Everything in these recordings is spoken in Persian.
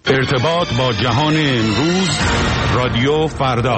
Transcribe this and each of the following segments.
ارتباط با جهان امروز، رادیو فردا.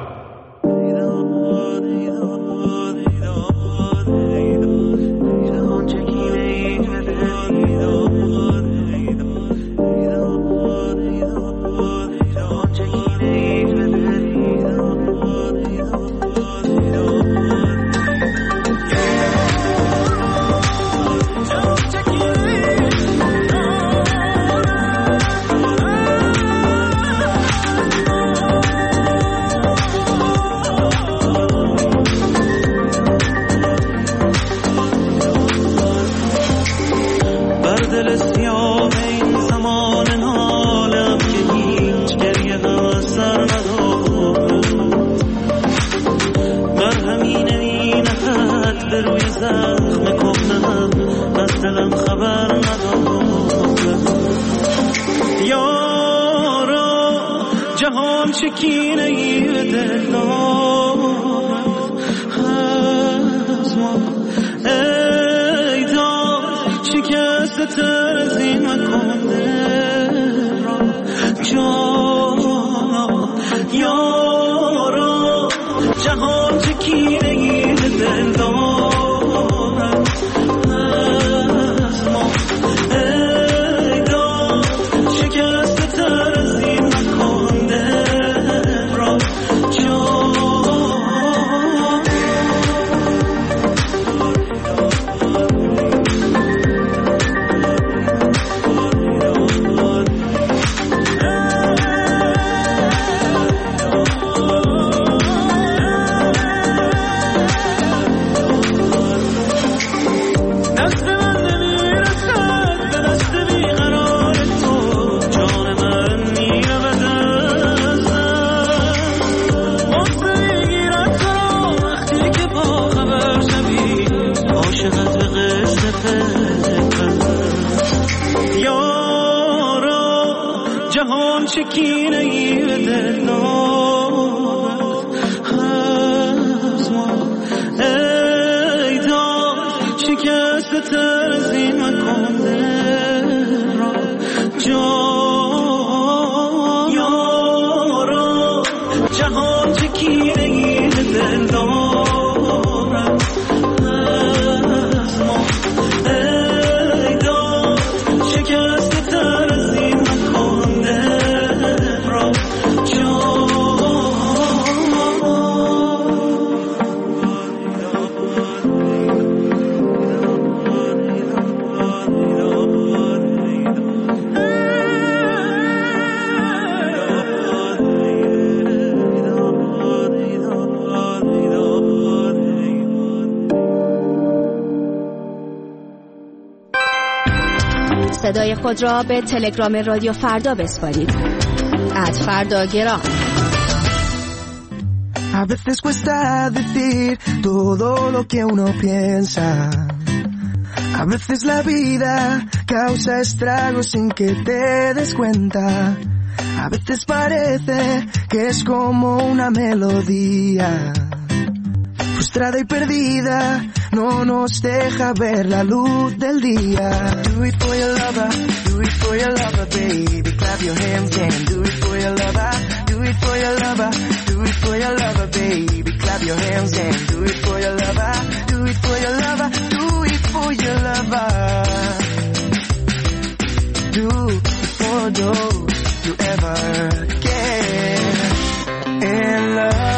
صدای خود را به تلگرام رادیو فردا بسپارید. @فرداگرام. A veces cuesta decir todo lo que uno piensa. A veces la vida causa estragos sin que te des cuenta. A veces parece que es como una melodía. Frustrada y perdida, no nos deja ver la luz del día. Do it for your lover, do it for your lover, baby. Clap your hands and do it for your lover, do it for your lover, do it for your lover, baby. Clap your hands and do it for your lover, do it for your lover, do it for your lover. Do it for those you ever get in love.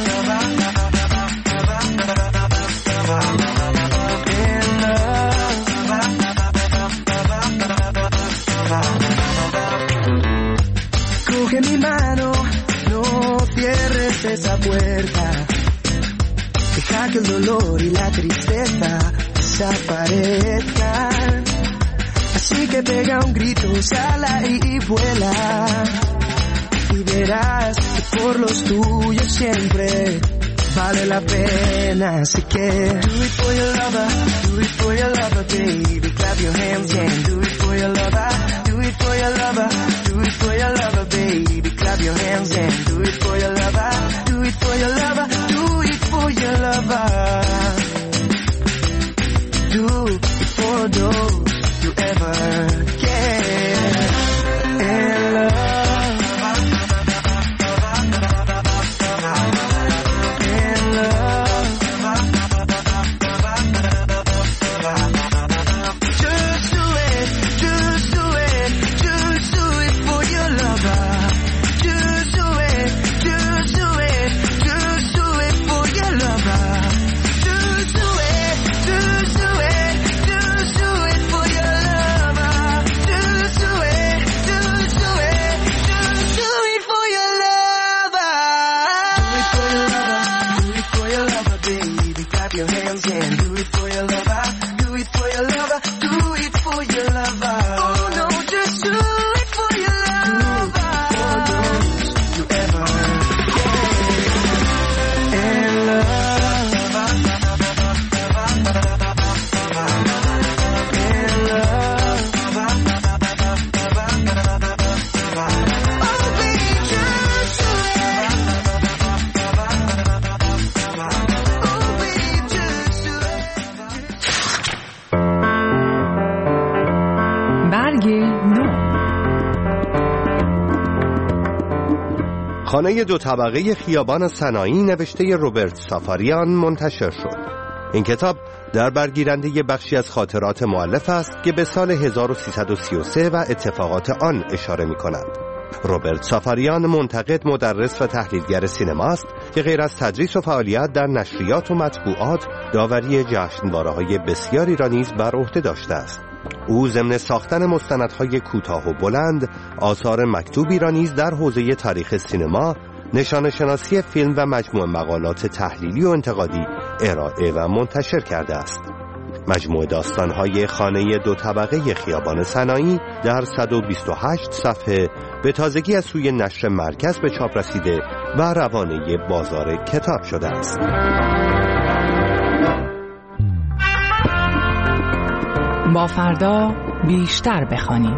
Coge mi mano, no cierres esa puerta. Deja que el dolor y la tristeza desaparezcan. Así que pega un grito, sala y vuela. Y verás que por los tuyos siempre vale la pena. Así que do it for your lover, do it for your lover, baby. Clap your hands and do it for your lover, do it for your lover, do it for your lover, baby. Clap your hands and do it for your lover, do it for your lover, do it for your lover. Do it for those you ever get in love. 9. خانه 2 طبقه خیابان سنایی نوشته روبرت سافاریان منتشر شد. این کتاب در برگیرنده بخشی از خاطرات مؤلف است که به سال 1333 و اتفاقات آن اشاره می کند. روبرت سافاریان منتقد، مدرس و تحلیلگر سینما است که غیر از تدریس و فعالیت در نشریات و مطبوعات، داوری جشنواره‌های بسیاری را نیز بر عهده داشته است. او ضمن ساختن مستندهای کوتاه و بلند، آثار مکتوبی را نیز در حوزه تاریخ سینما، نشان شناسی فیلم و مجموعه مقالات تحلیلی و انتقادی ارائه و منتشر کرده است. مجموعه داستان‌های خانه 2 طبقه خیابان سنایی در 128 صفحه به تازگی از سوی نشر مرکز به چاپ رسیده و روانه بازار کتاب شده است. با فردا بیشتر بخوانیم.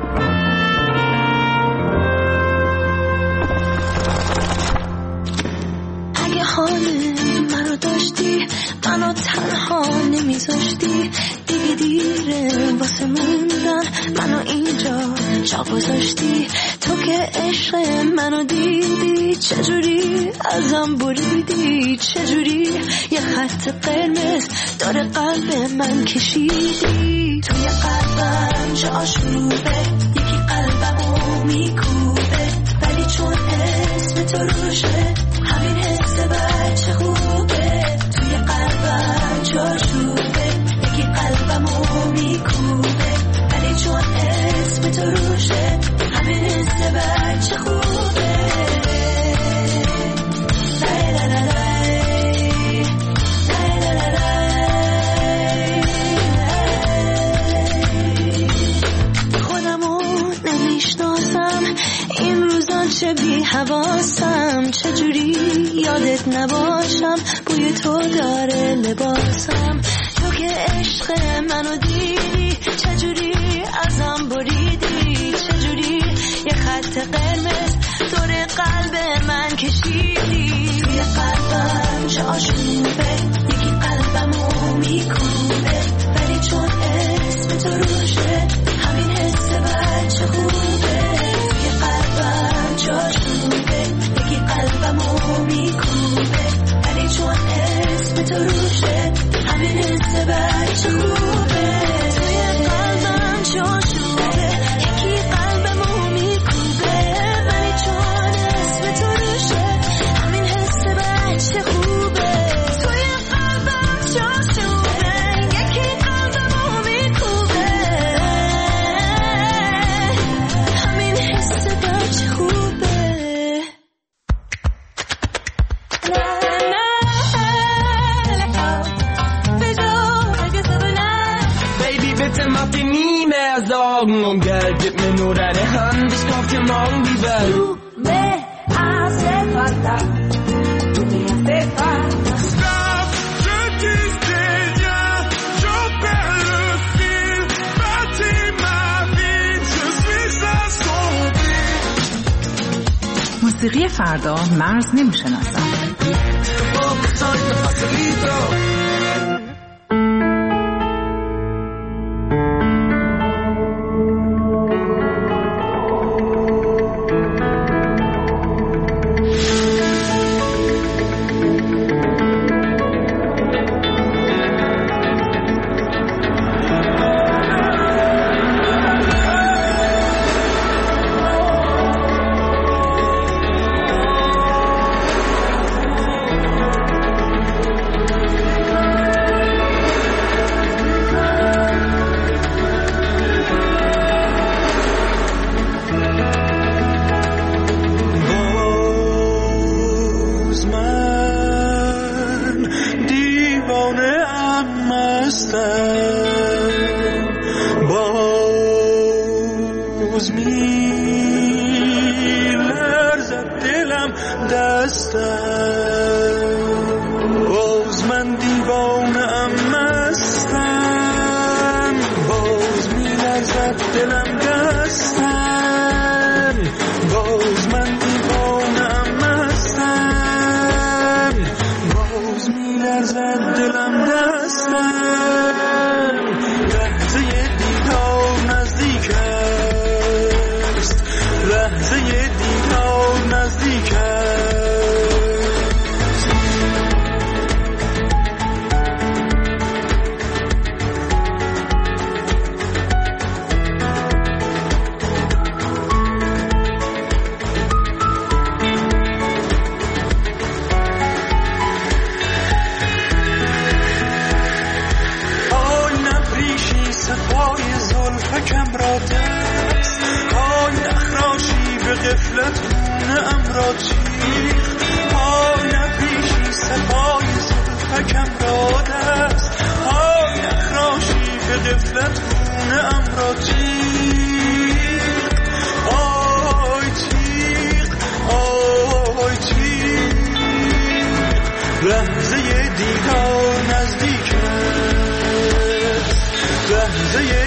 اگه حال منو داشتی، منو تنها نمیذاشتی، دیگه دیره واسه موندن، منو اینجا جا گذاشتی. تو که عشق منو دیدی، چجوری ازم بریدی، چجوری یه خط قرمز داره قلب من کشیدی. توی قلبم جا شروعه، یکی قلبمو میکوبه، ولی چون اسم تو روشه، همین حس بچه خوبه. توی قلبم جا شروعه، یکی قلبمو میکوبه، ولی چون اسم تو روشه، همین حس بچه خوبه. چه بی حواسم، چجوری یادت نباشم، بوی تو داره لباسم. تو که عشق منو دیدی، چجوری ازم بریدی، چجوری یه خط قرمز دور قلب من کشیدی. توی قلبم جا شروعه، یکی قلبمو میکوبه، ولی چون اسم تو روشه، همین حس بچه خوبه. توی قلبم جا شروعه، یکی قلبمو میکوبه، ولی چون اسم تو روشه، همین حس بچه خوبه. توی قلبم جا شروعه، یکی قلبمو میکوبه، ولی چون اسم تو روشه، همین حس بچه خوبه. توی قلبم جا شروعه، یکی قلبمو میکوبه، همین حس بچه خوبه. Bitte mach dir nie mehr Sorgen um Geld, gib mir nur deine Hand, ich kauf dir morgen die Welt. Du me hace falta, tu me hace falta. Stop, je disais rien, je perds le fil, bâtis ma vie, je suis assombri. موسیقی فردا مرز نمیشناسم. باز می‌لرزد دلم دستم، باز من دیوانه‌ام مستم، باز می‌لرزد دلم دستم، باز من دیوانه‌ام مستم، باز می‌لرزد دلم دستم. لحظه دیدار نزدیک است، نزدیکه. غفلت خونه‌ام را چیخت، های نپیشی سپای زلفکم را دست، های نخراشی به غفلت خونه‌ام را چیخت، آی چیخت، آی چیخت. لحظه دیدار نزدیک است، لحظه